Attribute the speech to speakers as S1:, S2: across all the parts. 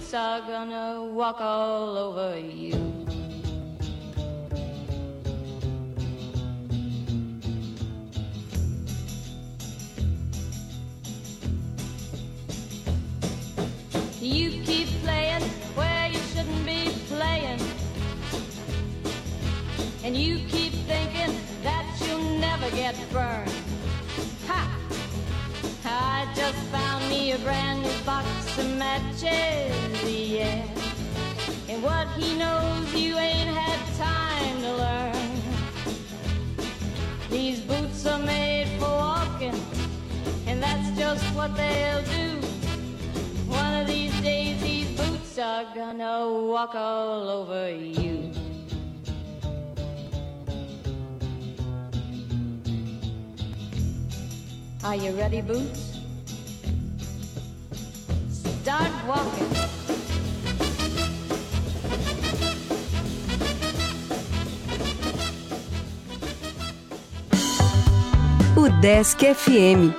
S1: boots are gonna walk all over you. You keep playing where you shouldn't be playing, and you keep thinking that you'll never get burned. Ha! I just found me a brand new box of matches, yeah. And what he knows you ain't had time to learn. These boots are made for walking, and that's just what they'll do. One of these days these boots are gonna walk all over you. Are you ready, Boots? Start walking.
S2: Udesc FM.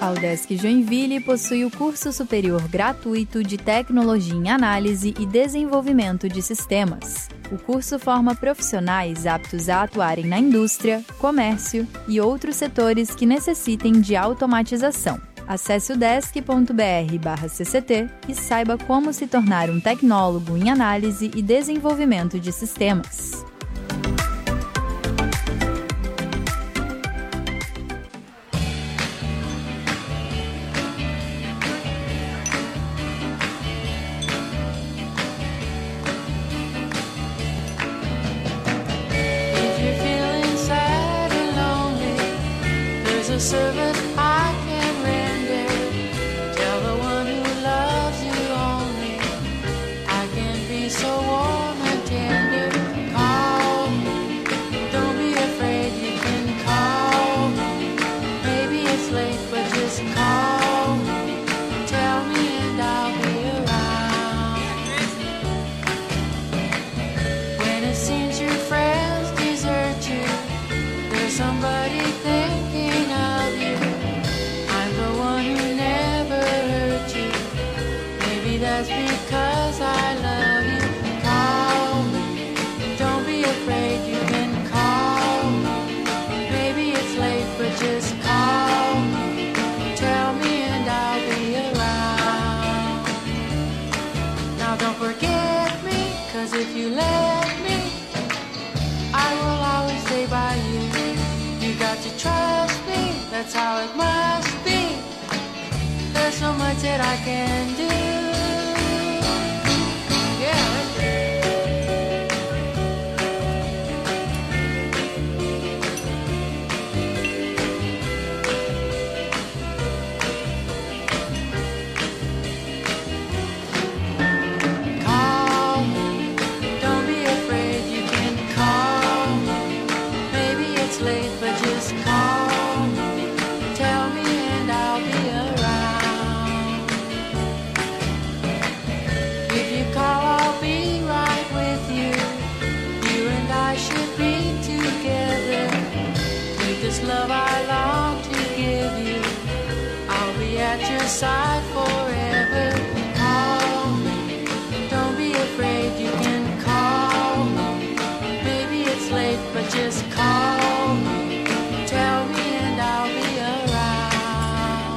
S3: A UDESC Joinville possui o curso superior gratuito de Tecnologia em Análise e Desenvolvimento de Sistemas. O curso forma profissionais aptos a atuarem na indústria, comércio e outros setores que necessitem de automatização. Acesse udesc.br/cct e saiba como se tornar um tecnólogo em análise e desenvolvimento de sistemas.
S4: Service I can render. Tell the one who loves you only I can be so warm and tender. Call, don't be afraid, you can call. Maybe it's late, but just call. Tell me and I'll be around. When it seems your friends desert you, there's somebody thinking of you. I'm the one who never hurt you. Maybe that's because I love you. Call, don't be afraid, you can call. Maybe it's late, but just call. Tell me and I'll be around. Now don't forget me, 'cause if you let me, I will always stay by you. You got to trust me, that's how it must be. There's so much that I can do. Yeah. Call, don't be afraid, you can call. Maybe it's late, but just call. Tell me and I'll be around. If you call, I'll be right with you. You and I should be together. With this love I long to give you, I'll be at your side forever. Call, don't be afraid, you can call. Maybe it's late, but just call. Tell me and I'll be around.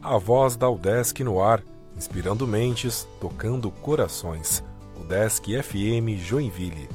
S5: A voz da UDESC no ar, inspirando mentes, tocando corações. UDESC FM Joinville.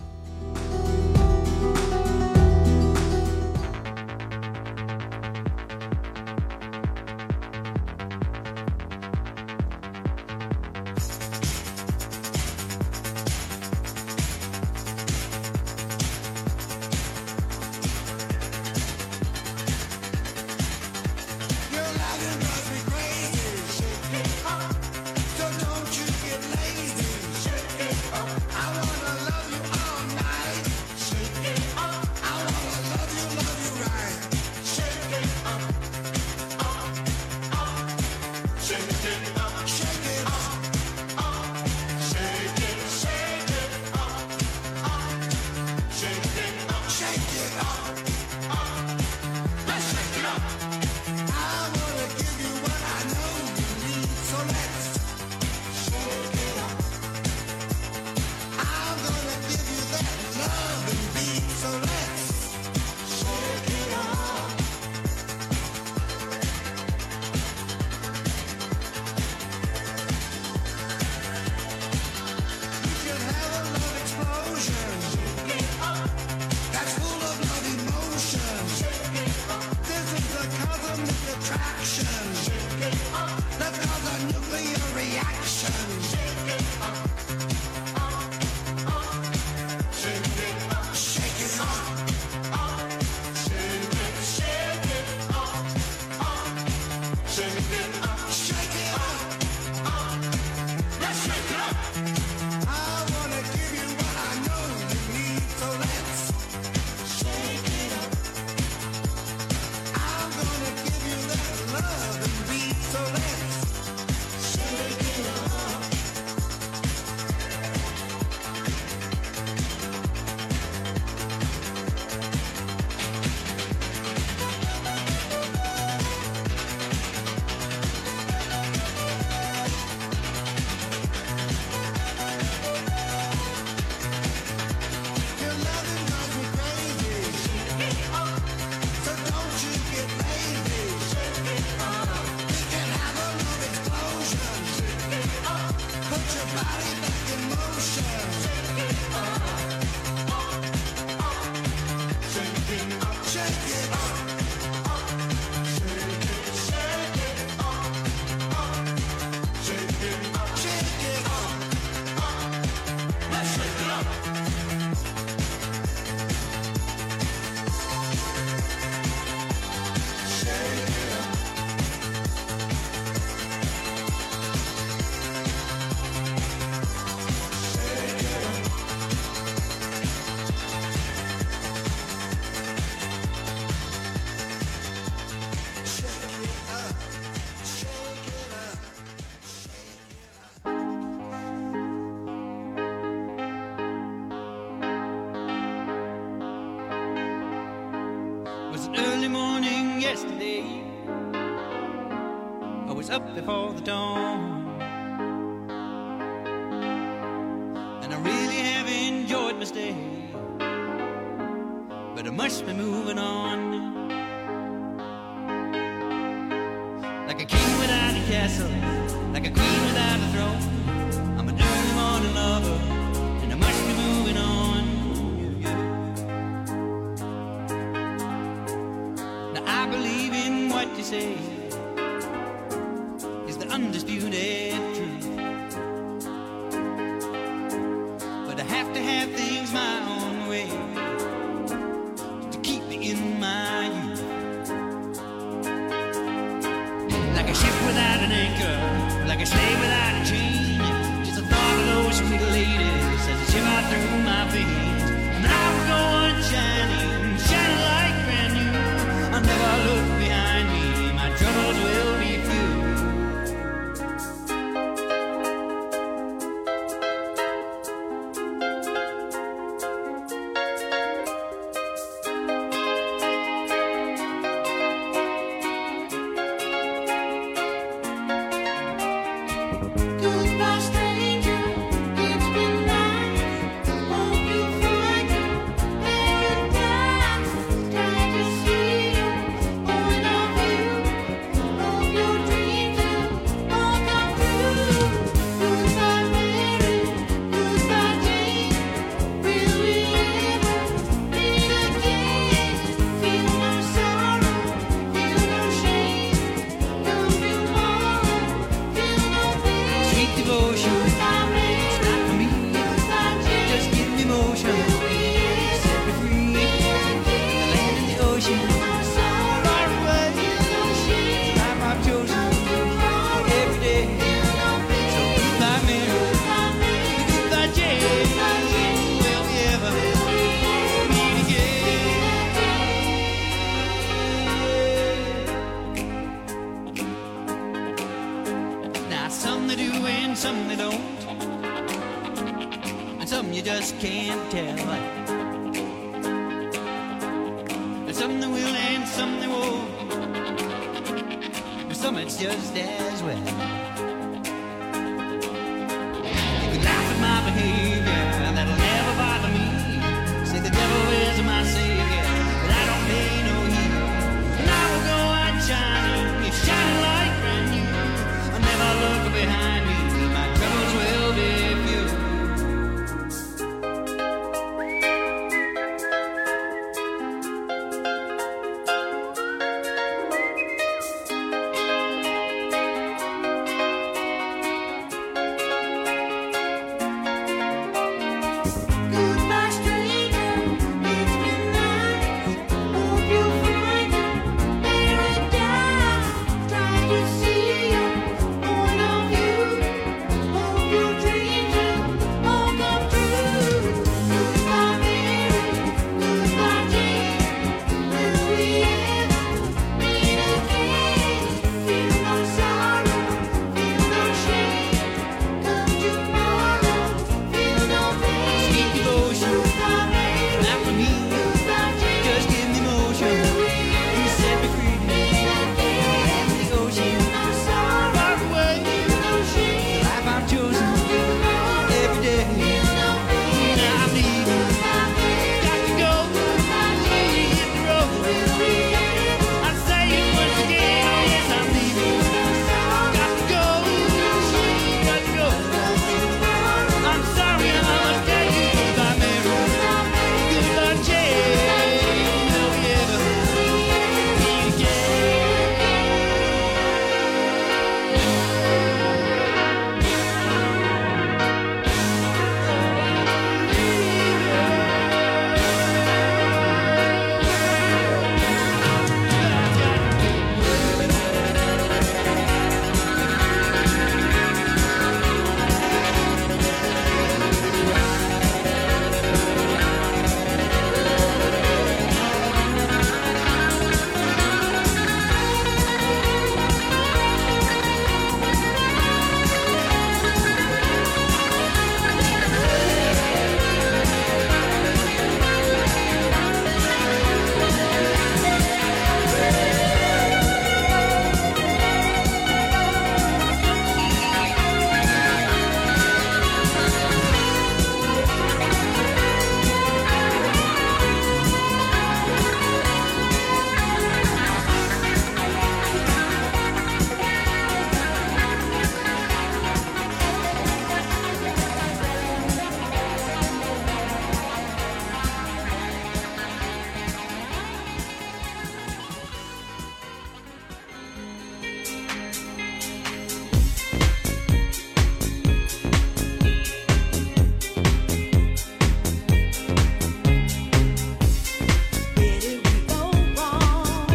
S6: Up before the dawn, and I really have enjoyed my stay, but I must be moving on. Like a king without a castle, like a queen without a throne, I'm an early morning lover, and I must be moving on. Now I believe in what you say, undisputed truth, but I have to have things my own way to keep me in my youth. Like a ship without an anchor, like a slave without a chain, just the thought of those sweet ladies as they shiver through my veins. And I will go on shining, shining like brand new. I'll never look behind me, my troubles will be few. some they don't, and some you just can't tell. And some they will and some they won't, and some it's just as well. You can laugh at my behavior, that'll never bother me. Say the devil is my savior, but I don't pay no heed. And I will go on shining, it's shining like brand new. I'll never look behind me, my troubles will be few.
S4: Goodbye, stranger. It's been nice. Hope you find paradise. Try to see your point of view. Hope your dreams will all come true. Goodbye, Mary. Goodbye, Jane. Will we ever meet again? Feel no sorrow, feel no shame. Come tomorrow, feel no pain.
S6: Sweet devotion,
S4: Goodbye, Mary.
S6: not for me,
S4: Goodbye, Jane.
S6: just give me motion. You set me free, the ocean, far away. Life I've chosen every day. Now I'm leaving, got to go. Hit the road. I say it once again, oh yes I'm leaving. Got to go, got to go. I'm sorry I must tell you, goodbye Mary, goodbye Jane. Will we ever meet again?
S4: Where did we go wrong?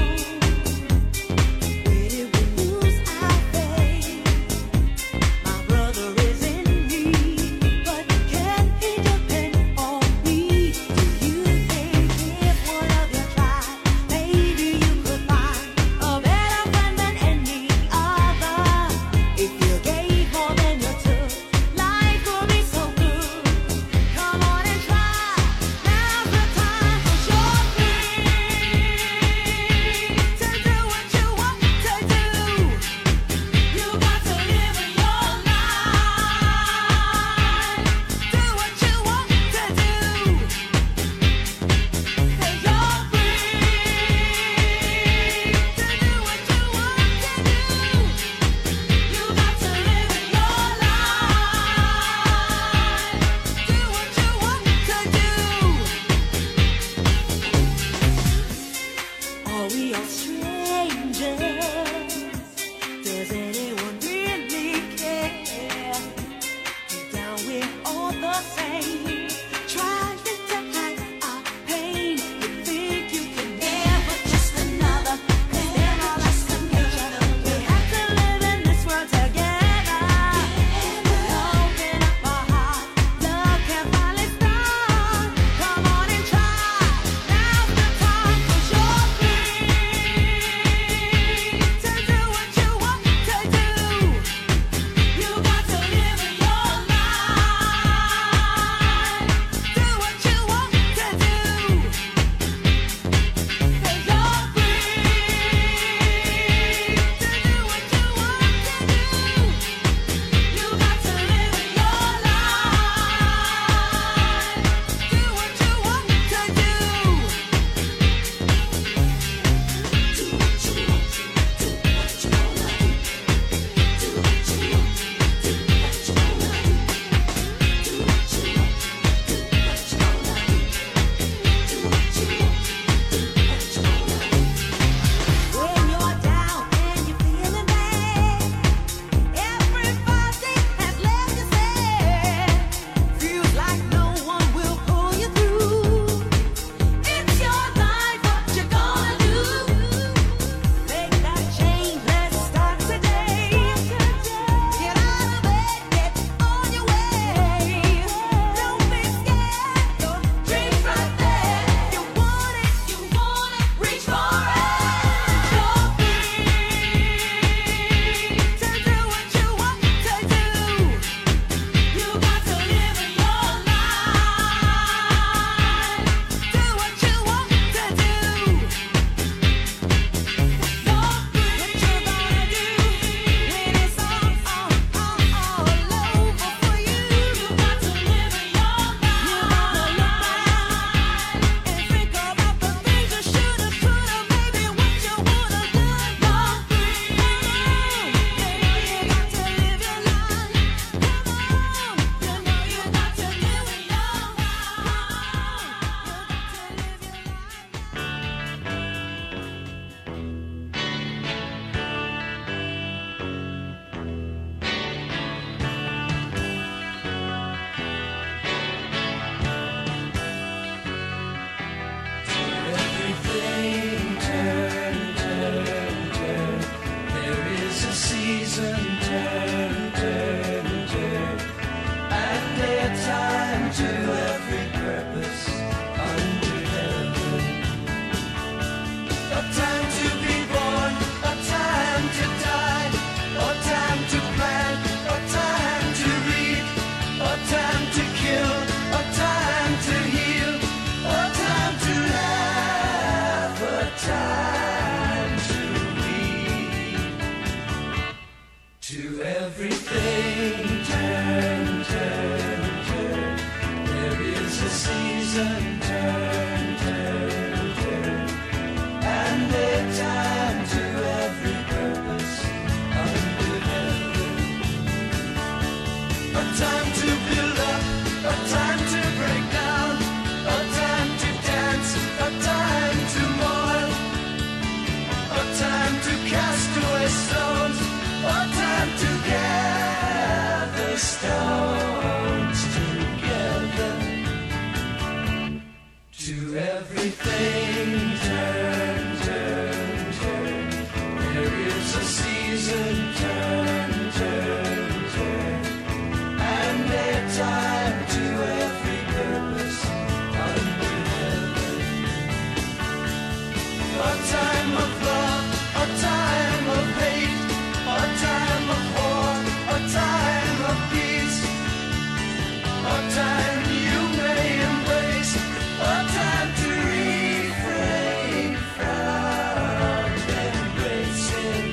S4: Where did we lose our faith? My brother is in need, but can he depend on me? Do you think if one of you tried, maybe you could find a better friend than any other? If you gave more than you took, life would be so good. Come on and try. Now's the time, 'cause you're free to do what you want to do. You got to live your life. Do what you want to do. 'Cause you're free to do what you want to do. You got to live your life. Do what you want to do. Are we all strangers? Does anyone really care? Deep down we're all the same, trying to hide our pain. You think you can never just another, never just another. We have to live in this world together. Open up our heart, love can finally start. Come on and try. Now's the time, 'cause you're free to
S6: A time of love, a time of hate, a time of war, a time of peace, a time you may embrace, a time to refrain from embracing.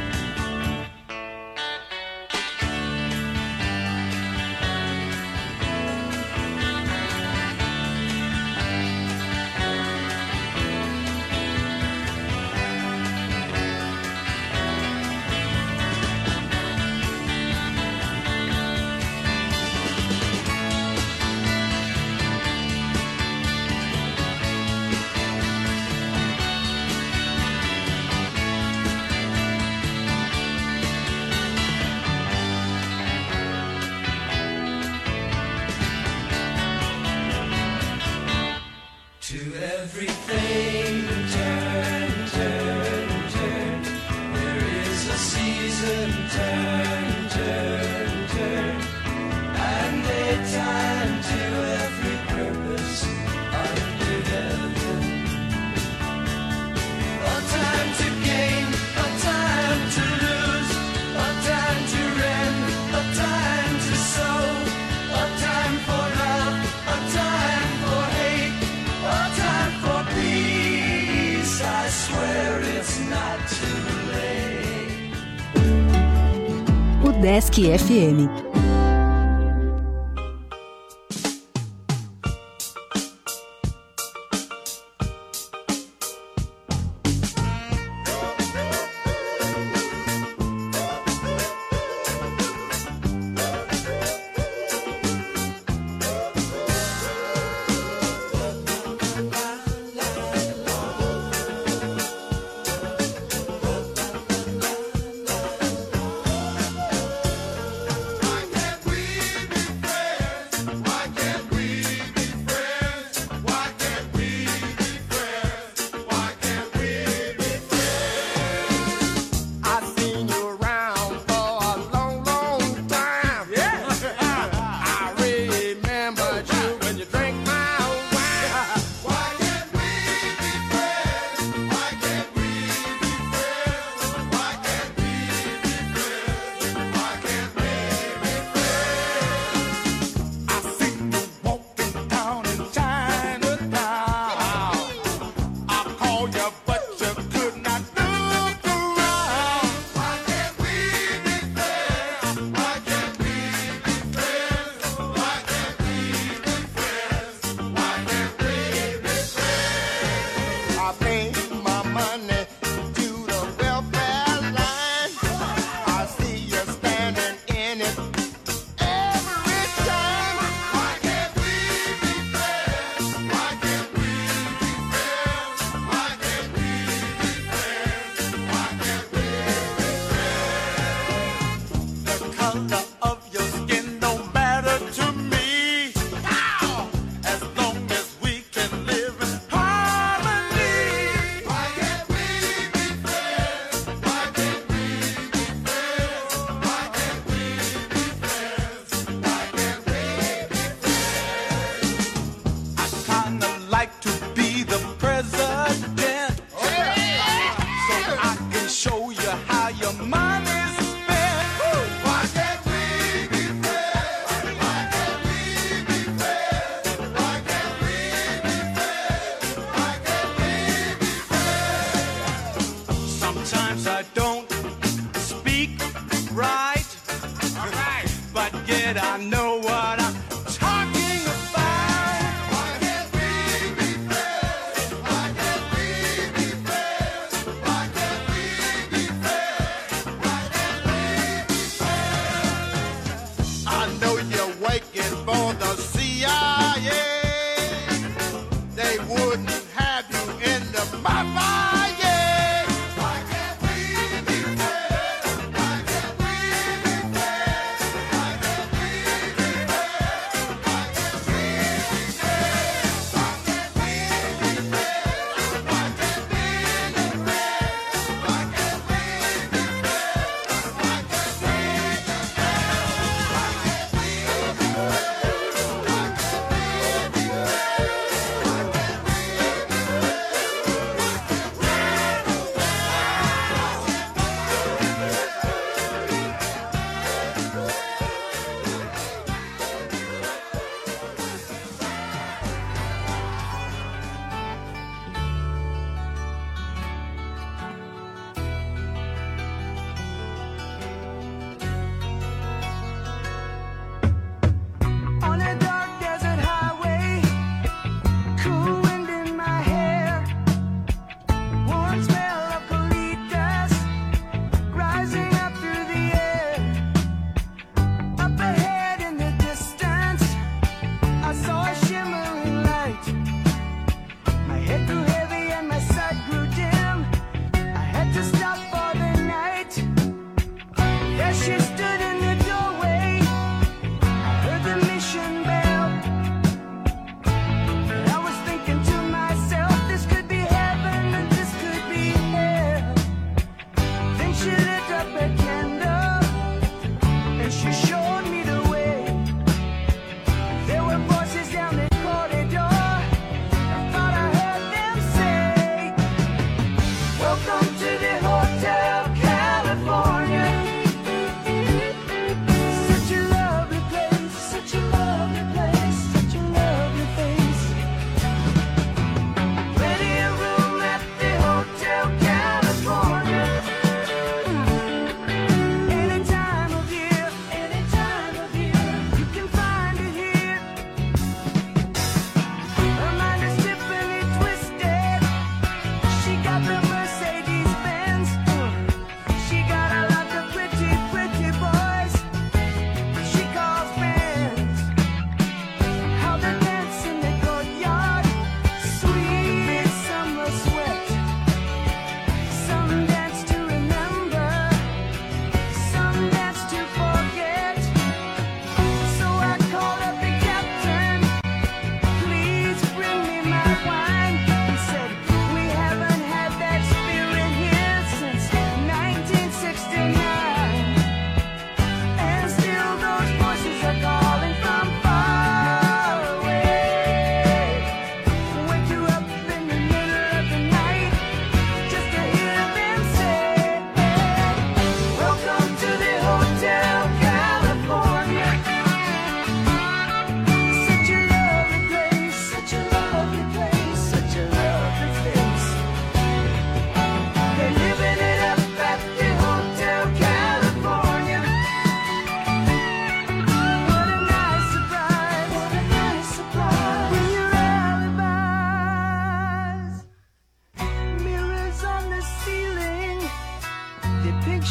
S6: To everything turn, turn, turn. There is a season, turn, turn, turn. And a time to every purpose under heaven. A time to gain, a time to lose, a time to rend, a time to sow, a time for love, a time for hate, a time for peace. I swear it's not too late.
S2: Udesc FM.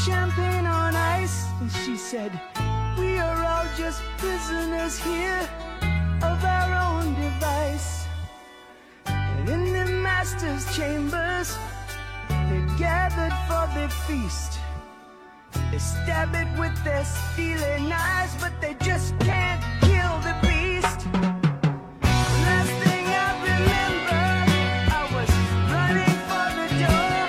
S7: champagne on ice, and she said, we are all just prisoners here of our own device. And in the master's chambers, they gathered for their feast. They stab it with their steely knives, but they just can't kill the beast. Last thing I remember, I was running for the door.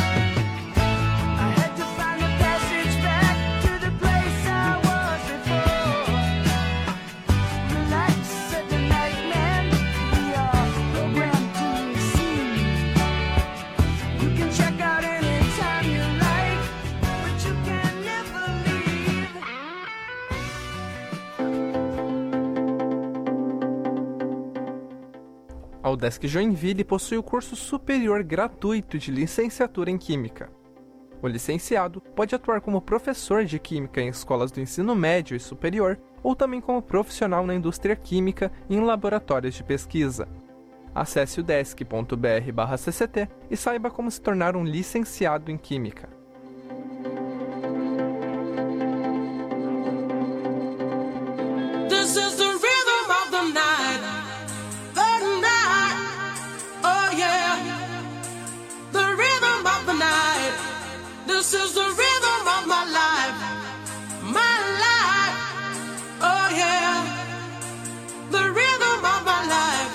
S7: I had to find a passage back to the place I was before. Relax, said the nightman, we are programmed to receive. You can check out anytime you like, but you can never leave.
S8: A UDESC Joinville possui o curso superior gratuito de licenciatura em Química. O licenciado pode atuar como professor de Química em escolas do ensino médio e superior, ou também como profissional na indústria química e em laboratórios de pesquisa. Acesse udesc.br/cct e saiba como se tornar um licenciado em Química.
S4: This is the rhythm of the night, oh yeah, the rhythm of the night. This is the rhythm of my life, oh yeah, the rhythm of my life,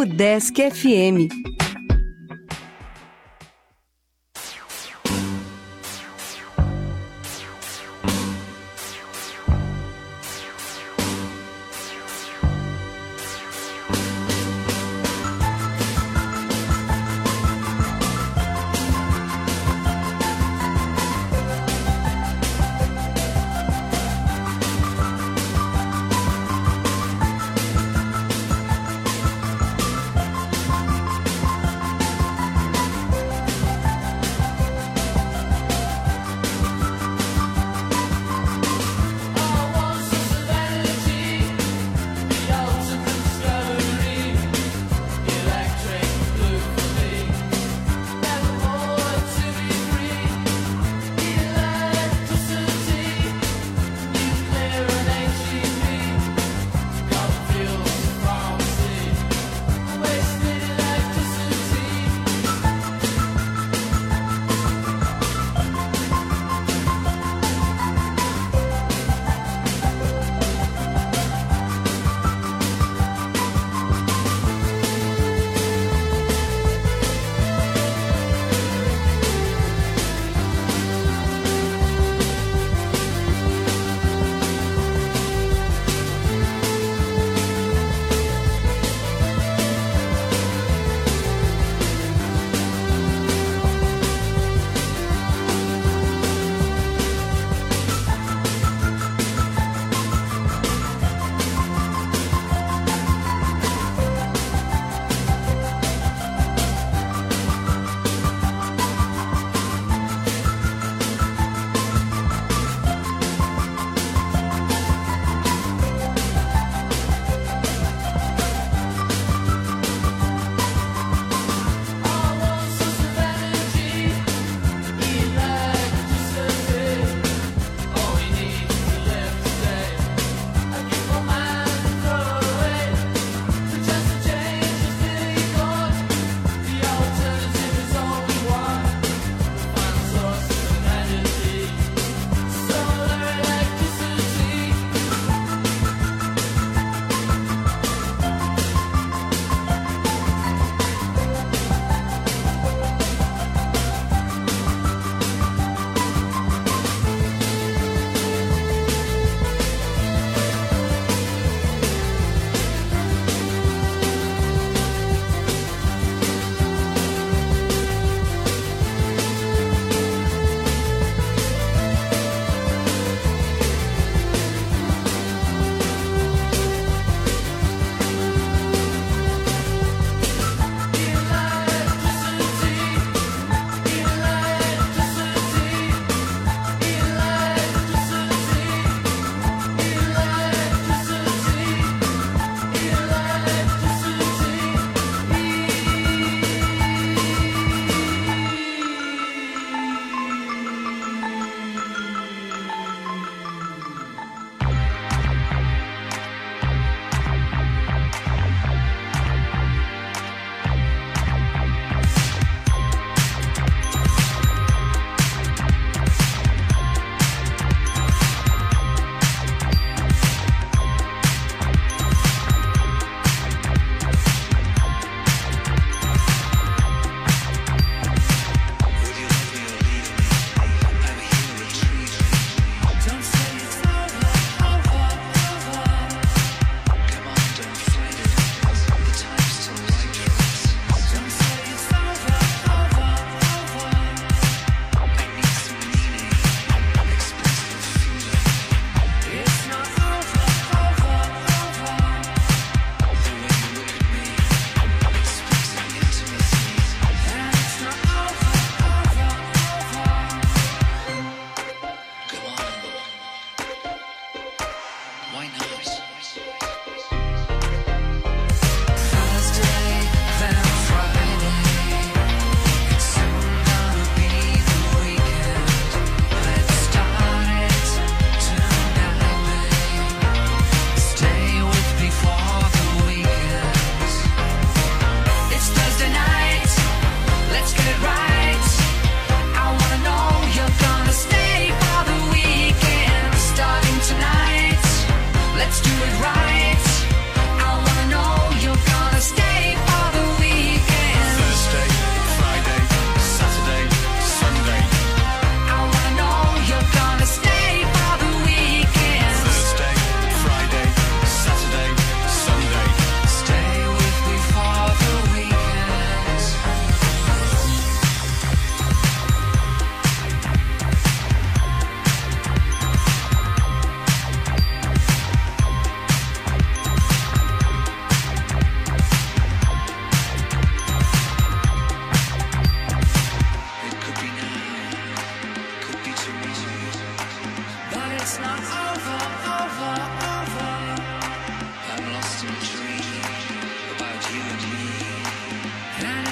S2: Udesc FM.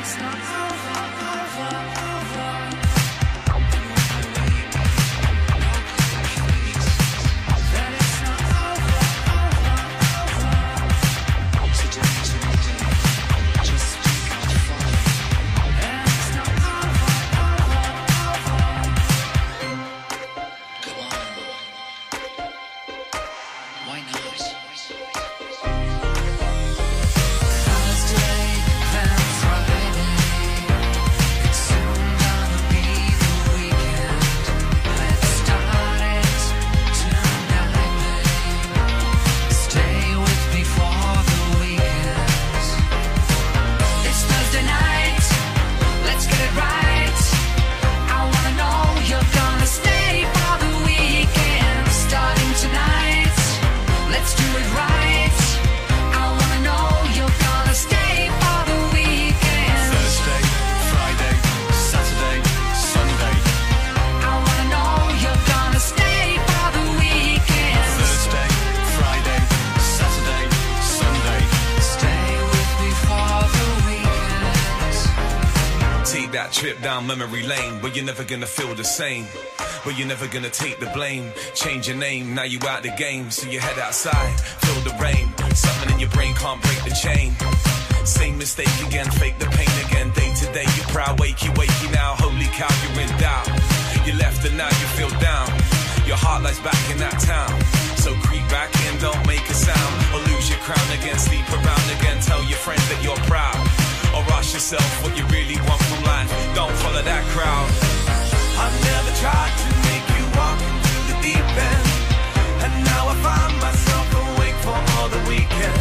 S9: Trip down memory lane, but you're never gonna feel the same. But you're never gonna take the blame. Change your name, now you out the game. So you head outside, feel the rain. Something in your brain can't break the chain. Same mistake again, fake the pain again. Day to day, you're proud, wakey now. Holy cow, you're in doubt. You left and now you feel down. Your heart lies back in that town. So creep back in, don't make a sound. Or lose your crown again, sleep around again. Tell your friends that you're proud. Or ask yourself what you really want from life. Don't follow that crowd.
S10: I've never tried to make you walk into the deep end, and now I find myself awake for all the weekend.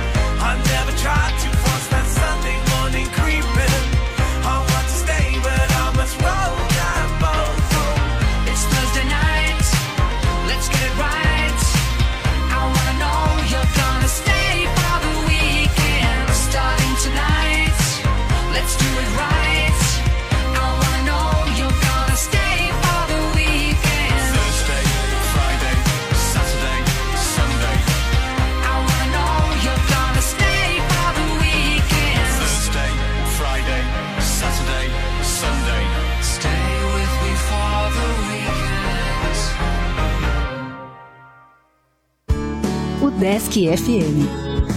S10: I never tried to force that Sunday morning creeping. I want to stay, but I must roll that boat home.
S4: It's Thursday night, let's get it right. I wanna know you're gonna stay for the weekend. Starting tonight, let's do it right. I wanna know you're gonna stay for the weekend.
S10: Thursday, Friday, Saturday, Sunday.
S4: I wanna know you're gonna stay for the weekend.
S10: Thursday, Friday, Saturday, Sunday.
S4: Stay with me for the weekend.
S2: O Desk FM.